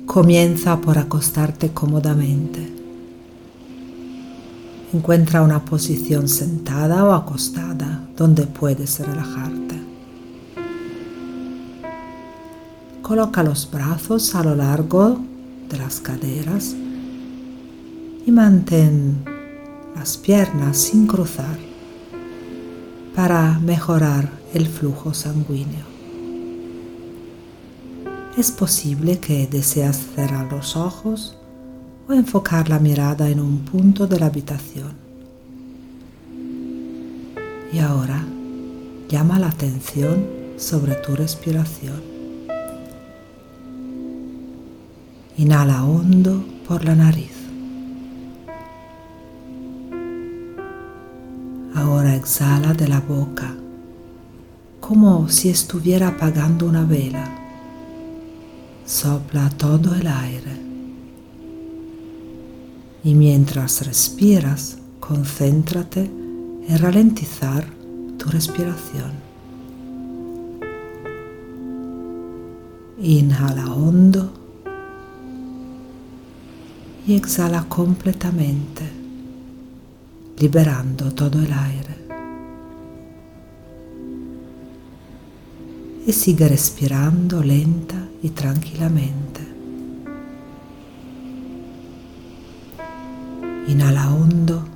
Comienza por acostarte cómodamente. Encuentra una posición sentada o acostada donde puedes relajarte. Coloca los brazos a lo largo de las caderas y mantén las piernas sin cruzar para mejorar el flujo sanguíneo. Es posible que deseas cerrar los ojos o enfocar la mirada en un punto de la habitación. Y ahora llama la atención sobre tu respiración. Inhala hondo por la nariz. Ahora exhala de la boca, como si estuviera apagando una vela. Sopla todo el aire. Y mientras respiras, concéntrate en ralentizar tu respiración. Inhala hondo y exhala completamente, liberando todo el aire. Y sigue respirando lenta y tranquilamente. Inhala hondo,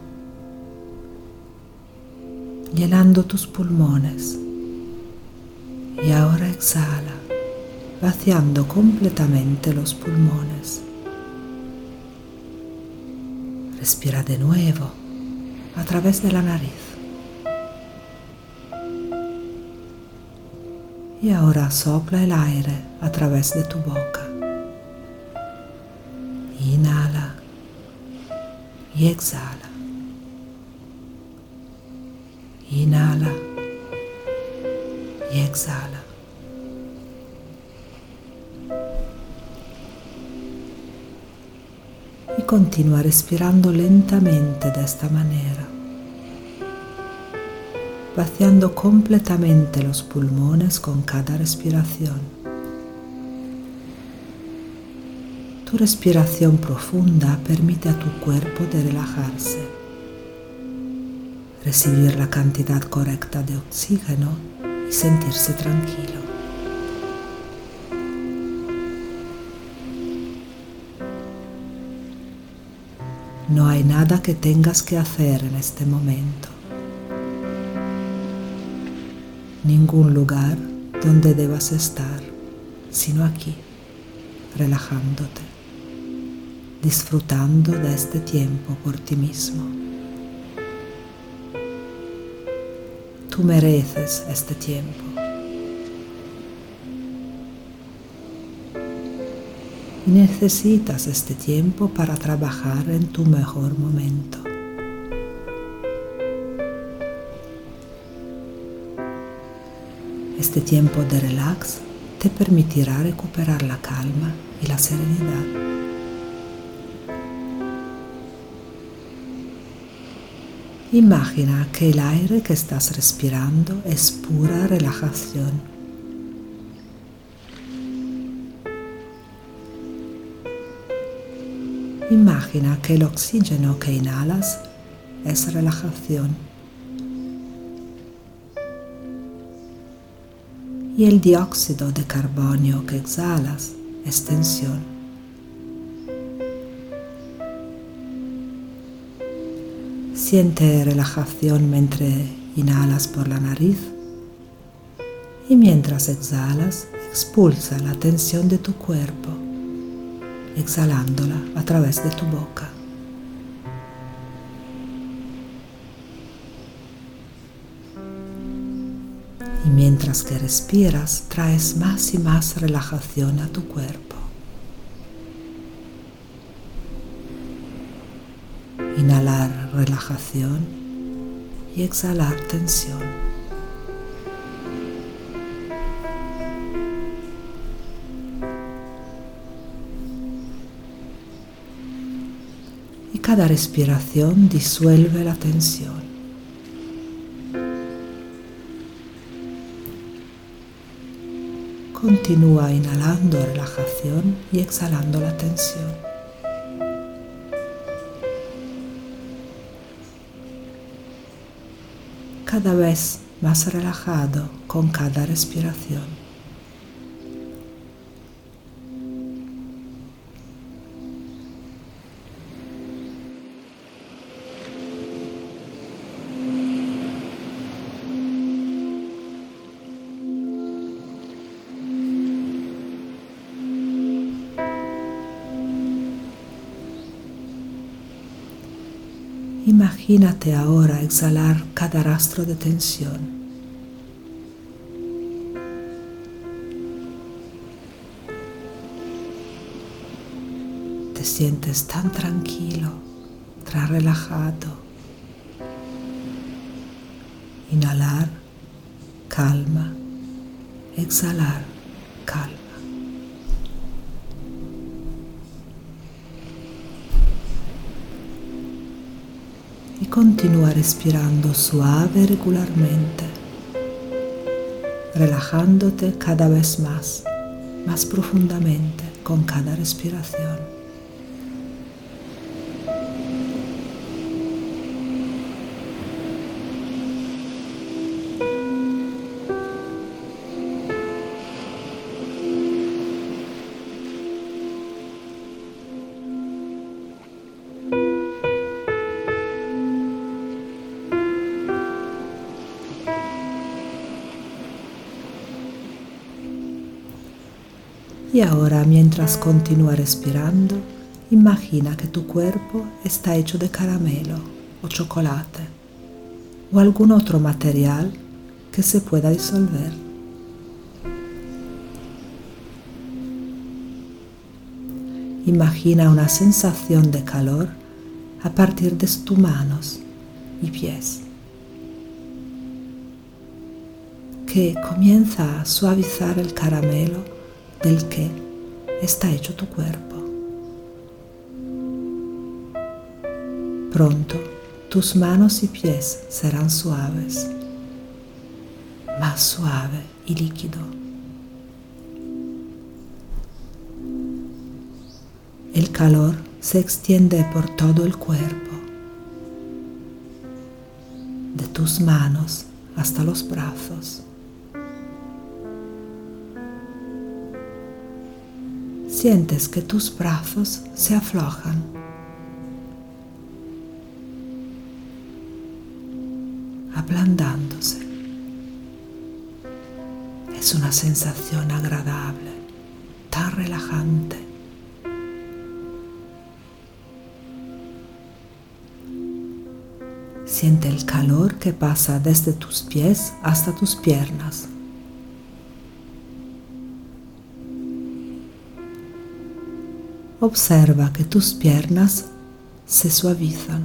llenando tus pulmones. Y ahora exhala, vaciando completamente los pulmones. Respira de nuevo a través de la nariz. Y ahora sopla el aire a través de tu boca. Inhala y exhala. Inhala y exhala. Y continúa respirando lentamente de esta manera, vaciando completamente los pulmones con cada respiración. Tu respiración profunda permite a tu cuerpo de relajarse, recibir la cantidad correcta de oxígeno y sentirse tranquilo. No hay nada que tengas que hacer en este momento. Ningún lugar donde debas estar, sino aquí, relajándote, disfrutando de este tiempo por ti mismo. Tú mereces este tiempo. Y necesitas este tiempo para trabajar en tu mejor momento. Este tiempo de relax te permitirá recuperar la calma y la serenidad. Imagina que el aire que estás respirando es pura relajación. Imagina que el oxígeno que inhalas es relajación y el dióxido de carbono que exhalas es tensión. Siente relajación mientras inhalas por la nariz y mientras exhalas expulsa la tensión de tu cuerpo, exhalándola a través de tu boca. Y mientras que respiras, traes más y más relajación a tu cuerpo. Inhalar relajación y exhalar tensión. Y cada respiración disuelve la tensión. Continúa inhalando relajación y exhalando la tensión. Cada vez más relajado con cada respiración. Imagínate ahora exhalar cada rastro de tensión. Te sientes tan tranquilo, tan relajado. Inhalar, calma. Exhalar, calma. Y continúa respirando suave y regularmente, relajándote cada vez más profundamente con cada respiración. Y ahora, mientras continúa respirando, imagina que tu cuerpo está hecho de caramelo o chocolate o algún otro material que se pueda disolver. Imagina una sensación de calor a partir de tus manos y pies, que comienza a suavizar el caramelo del que está hecho tu cuerpo. Pronto tus manos y pies serán suaves, más suave y líquido. El calor se extiende por todo el cuerpo, de tus manos hasta los brazos. Sientes que tus brazos se aflojan. Ablandándose. Es una sensación agradable, tan relajante. Siente el calor que pasa desde tus pies hasta tus piernas. Observa que tus piernas se suavizan.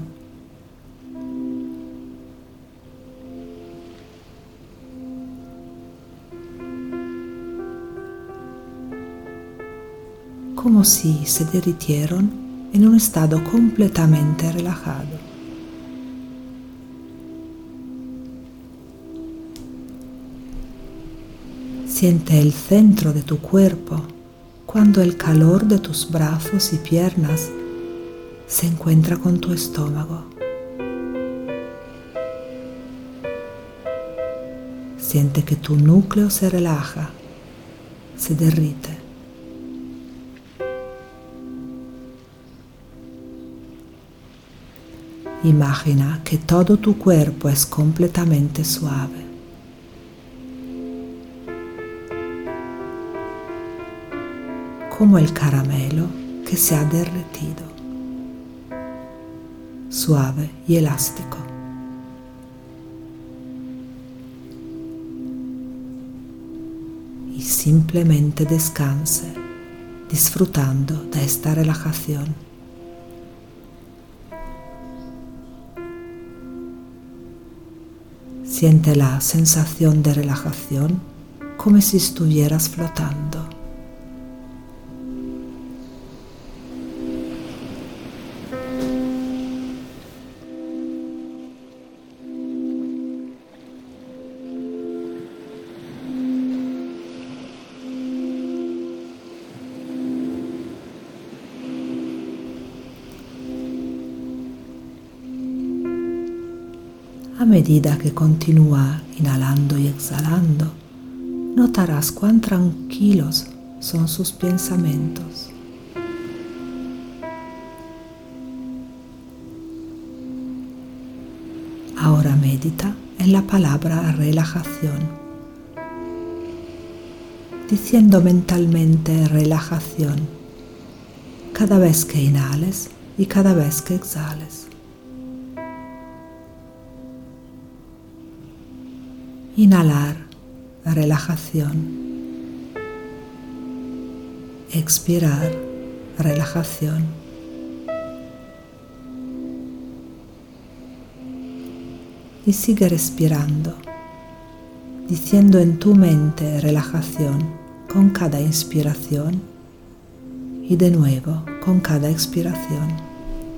Como si se derritieron en un estado completamente relajado. Siente el centro de tu cuerpo cuando el calor de tus brazos y piernas se encuentra con tu estómago. Siente que tu núcleo se relaja, se derrite. Imagina que todo tu cuerpo es completamente suave. Como el caramelo que se ha derretido, suave y elástico. Y simplemente descanse, disfrutando de esta relajación. Siente la sensación de relajación como si estuvieras flotando. A medida que continúa inhalando y exhalando, notarás cuán tranquilos son sus pensamientos. Ahora medita en la palabra relajación, diciendo mentalmente relajación cada vez que inhales y cada vez que exhales. Inhalar, relajación. Expirar, relajación. Y sigue respirando, diciendo en tu mente relajación con cada inspiración y de nuevo con cada expiración.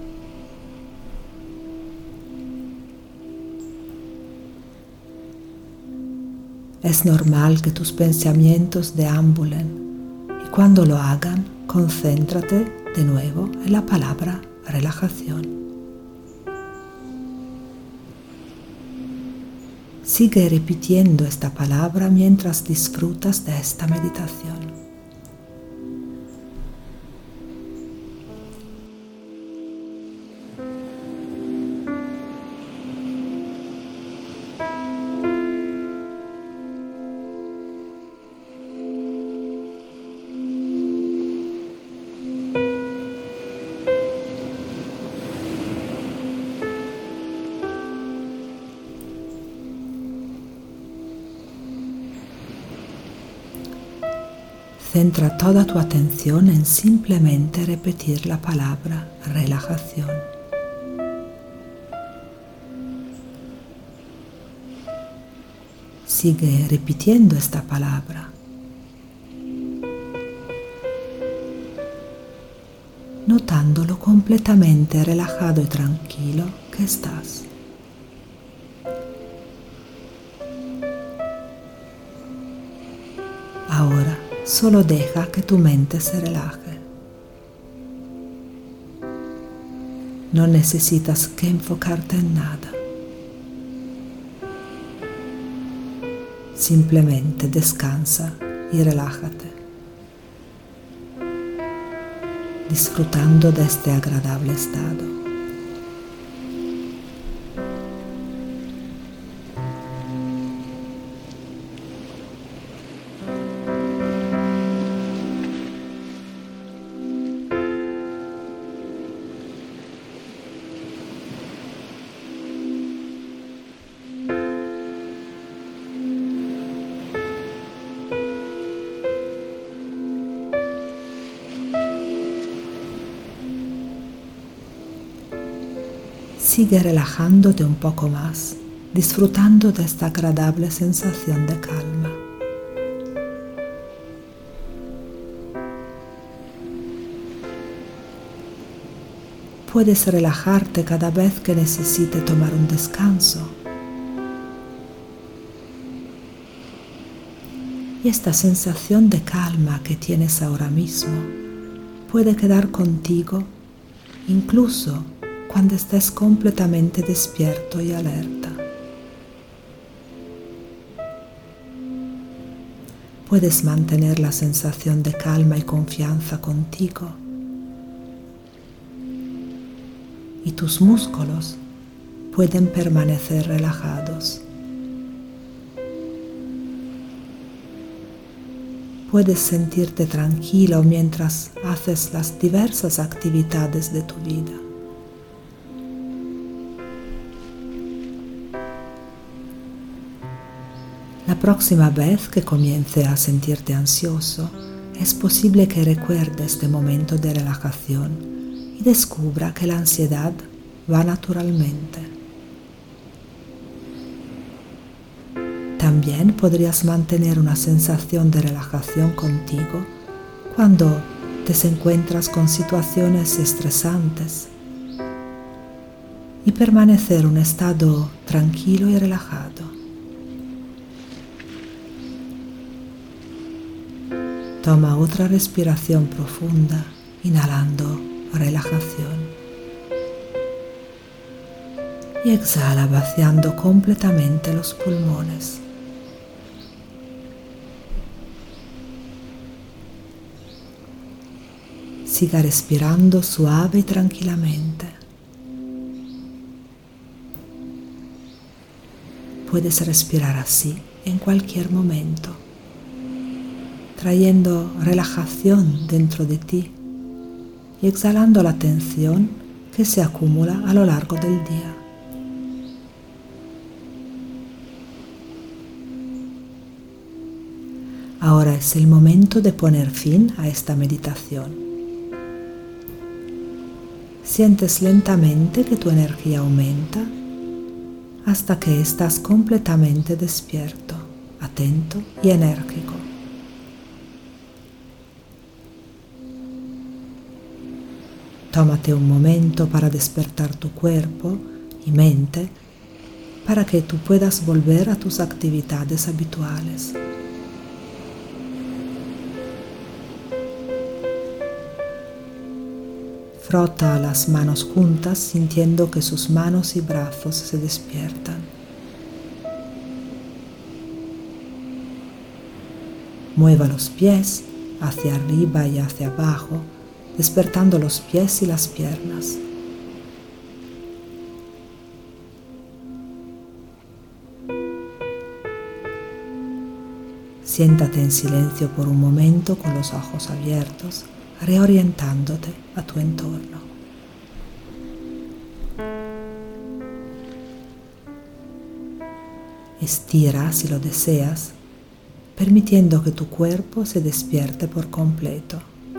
Es normal que tus pensamientos deambulen y cuando lo hagan, concéntrate de nuevo en la palabra relajación. Sigue repitiendo esta palabra mientras disfrutas de esta meditación. Centra toda tu atención en simplemente repetir la palabra relajación. Sigue repitiendo esta palabra, notando lo completamente relajado y tranquilo que estás. Ahora solo deja que tu mente se relaje. No necesitas que enfocarte en nada. Simplemente descansa y relájate, disfrutando de este agradable estado. Sigue relajándote un poco más, disfrutando de esta agradable sensación de calma. Puedes relajarte cada vez que necesites tomar un descanso. Y esta sensación de calma que tienes ahora mismo puede quedar contigo incluso cuando estés completamente despierto y alerta. Puedes mantener la sensación de calma y confianza contigo, y tus músculos pueden permanecer relajados. Puedes sentirte tranquilo mientras haces las diversas actividades de tu vida. La próxima vez que comience a sentirte ansioso, es posible que recuerde este momento de relajación y descubra que la ansiedad va naturalmente. También podrías mantener una sensación de relajación contigo cuando te encuentras con situaciones estresantes y permanecer en un estado tranquilo y relajado. Toma otra respiración profunda, inhalando relajación. y exhala vaciando completamente los pulmones. Siga respirando suave y tranquilamente. Puedes respirar así en cualquier momento, trayendo relajación dentro de ti y exhalando la tensión que se acumula a lo largo del día. Ahora es el momento de poner fin a esta meditación. Sientes lentamente que tu energía aumenta hasta que estás completamente despierto, atento y enérgico. Tómate un momento para despertar tu cuerpo y mente para que tú puedas volver a tus actividades habituales. Frota las manos juntas sintiendo que sus manos y brazos se despiertan. Mueva los pies hacia arriba y hacia abajo, despertando los pies y las piernas. Siéntate en silencio por un momento con los ojos abiertos, reorientándote a tu entorno. Estira si lo deseas, permitiendo que tu cuerpo se despierte por completo.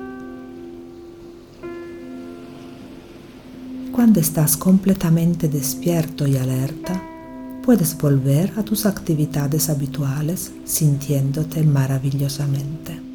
Cuando estás completamente despierto y alerta, puedes volver a tus actividades habituales sintiéndote maravillosamente.